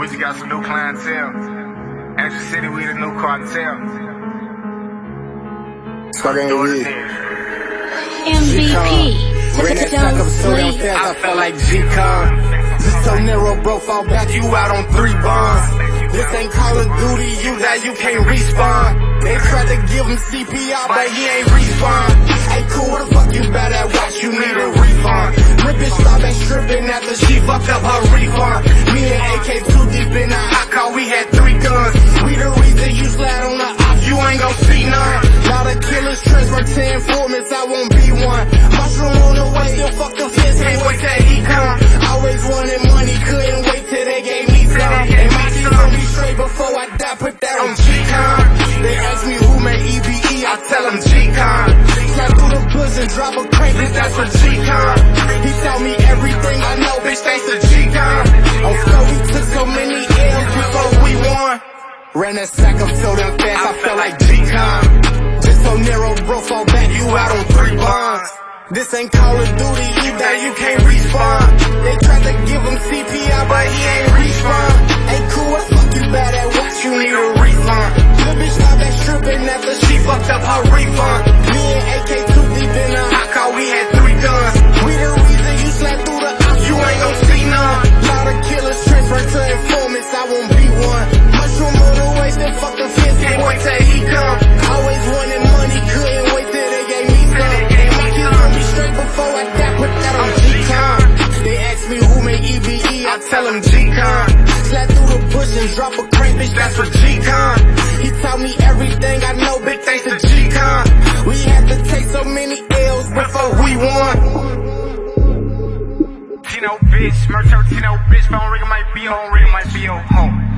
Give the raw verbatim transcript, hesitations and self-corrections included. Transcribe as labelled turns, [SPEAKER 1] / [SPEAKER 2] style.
[SPEAKER 1] We just got some new clientele. Angel City, we the new cartel.
[SPEAKER 2] M V P.
[SPEAKER 3] Ran that track up so damn fast, I felt like G-Con. Just so narrow, bro, fall back, you out on three bonds. This ain't Call of Duty, you that you can't respawn. They tried to give him C P R, but he ain't respawn. Hey, cool, what the fuck you bad at? Watch, you need a refund. My bitch start back stripping after she fucked up her refund. Me and A K too deep in the hot car, we had three guns. We the reason you slide on the op, you ain't gon' see none. Now the killers transfer to informants, I won't be one. Mushroom on the way, still fuck the fence, can't wait till he come. Always wanted money, couldn't wait till they gave me some. And my shit gon' be straight before I die, put that on G-Con. They ask me who made E B E, I tell them G-Con. Slap through the bus and drop a crank, bitch, that's for G-Con. He taught me everything I know, bitch, thanks to G-Con. On flow, we took so many L's before we won. Ran that sack up so damn fast, I felt like G-Con. Just so narrow, bro, fall back, you out on three bonds. This ain't Call of Duty, you that you can't respawn. They tried to give him C P R, but he ain't respawn. Hey, cool, what the fuck you bad at? Watch, you need a refund. The bitch got back stripping after she fucked up her refund. Me and A K too deep in the hot car, we had three guns. We the reason you slapped through the ops, you ain't gon' see none. Lot of killers transfer to informants, I won't be one. Mushroom on the way, still fuck the fence, can't wait till he come. Always wanted money, couldn't wait till they gave me some. And my kids gon' be straight before I die, put that on G-Con. They ask me who made E B E, I tell them G-Con. Slap through the bush and drop a crank, bitch, that's for G-Con. He taught me everything I know, big thanks to G-Con. We had to take so many L's before we won.
[SPEAKER 1] Tino bitch, Murder Tino bitch, phone ring might be on, ring might be on home.